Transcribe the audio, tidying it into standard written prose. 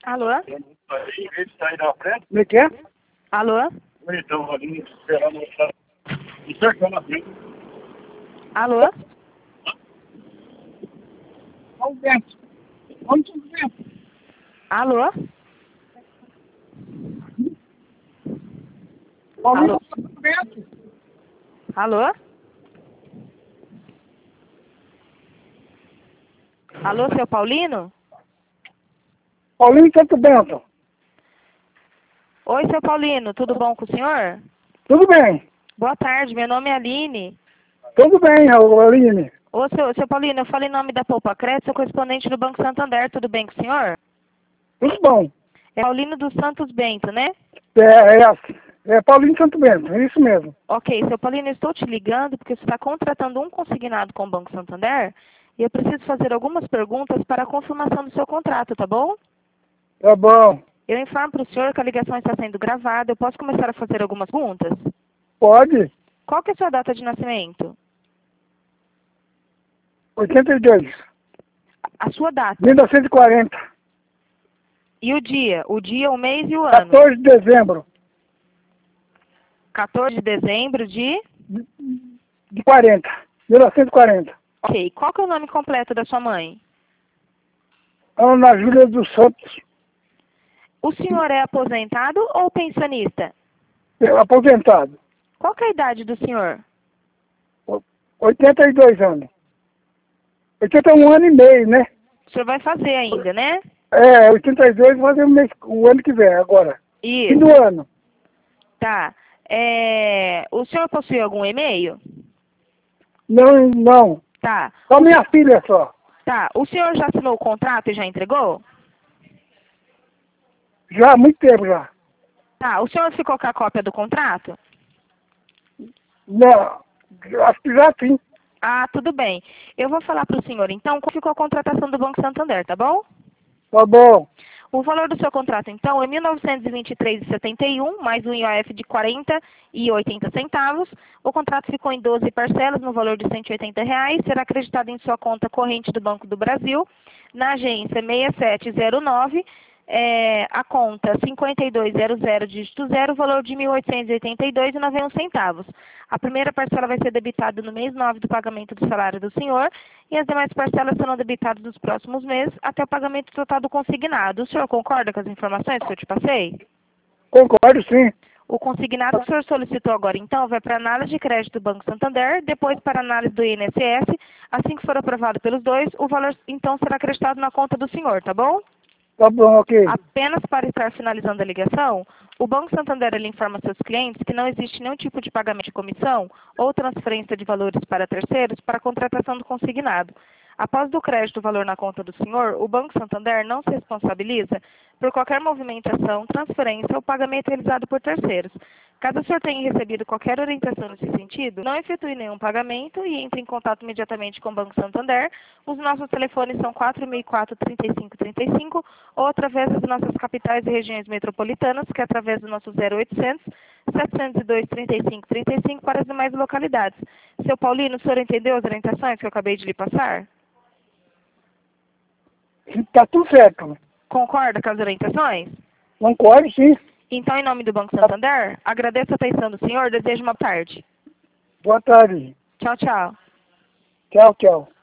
Alô? Aí, em vez de sair da frente, Como é que é? Alô? então, ali, esperando e cercando a frente. Alô? Olha o vento. Olha o vento. Alô? Olha Alô? o vento. Alô? Alô, seu Paulino? Paulinho Santo Bento. Oi, seu Paulino, tudo bom com o senhor? Tudo bem? Boa tarde, meu nome é Aline. Tudo bem, Aline. Ô, seu Paulino, eu falei em nome da Poupa Crédito, sou correspondente do Banco Santander, tudo bem com o senhor? Tudo bom. É Paulino dos Santos Bento, né? É Paulinho Santo Bento, é isso mesmo. Ok, seu Paulino, eu estou te ligando porque você está contratando um consignado com o Banco Santander e eu preciso fazer algumas perguntas para a confirmação do seu contrato, tá bom? Tá bom. Eu informo para o senhor que a ligação está sendo gravada. Eu posso começar a fazer algumas perguntas? Pode? Qual que é a sua data de nascimento? 82. A sua data. 1940. E o dia? O dia, o mês e o ano? 14 de dezembro 14 de dezembro de... de 40. 1940. Ok. Qual que é o nome completo da sua mãe? Ana Júlia dos Santos. O senhor é aposentado ou pensionista? Aposentado. Qual que é a idade do senhor? 82 anos. 81 anos e meio, né? O senhor vai fazer ainda, né? 82 vai fazer o ano que vem, agora. Fim Isso. do ano. Tá. O senhor possui algum e-mail? Não, não. Tá. Só minha filha só. Tá. O senhor já assinou o contrato e já entregou? Já há muito tempo já. Tá. O senhor ficou com a cópia do contrato? Não, acho que já sim. Ah, tudo bem. Eu vou falar para o senhor, então, como ficou a contratação do Banco Santander, tá bom? Tá bom. O valor do seu contrato, então, é R$ 1.923,71, mais um IOF de 40,80 centavos. O contrato ficou em 12 parcelas, no valor de R$ 180 reais. Será acreditado em sua conta corrente do Banco do Brasil, na agência 6709, a conta 5200, dígito 0, valor de R$ 1.882,91. A primeira parcela vai ser debitada no mês 9 do pagamento do salário do senhor e as demais parcelas serão debitadas nos próximos meses até o pagamento total do consignado. O senhor concorda com as informações que eu te passei? Concordo sim. O consignado que o senhor solicitou agora, então, vai para a análise de crédito do Banco Santander, depois para a análise do INSS. Assim que for aprovado pelos dois, o valor, então, será acreditado na conta do senhor, tá bom? Tá bom, ok. Apenas para estar finalizando a ligação, o Banco Santander ele informa seus clientes que não existe nenhum tipo de pagamento de comissão ou transferência de valores para terceiros para a contratação do consignado. Após do crédito o valor na conta do senhor, o Banco Santander não se responsabiliza por qualquer movimentação, transferência ou pagamento realizado por terceiros. Caso o senhor tenha recebido qualquer orientação nesse sentido, não efetue nenhum pagamento e entre em contato imediatamente com o Banco Santander. Os nossos telefones são 464-3535 ou através das nossas capitais e regiões metropolitanas, que é através do nosso 0800 702 3535 para as demais localidades. Seu Paulino, o senhor entendeu as orientações que eu acabei de lhe passar? Tá tudo certo. Concorda com as orientações? Concordo sim. Então, em nome do Banco Santander, agradeço a atenção do senhor, desejo uma boa tarde. Boa tarde. Tchau, tchau. Tchau, tchau.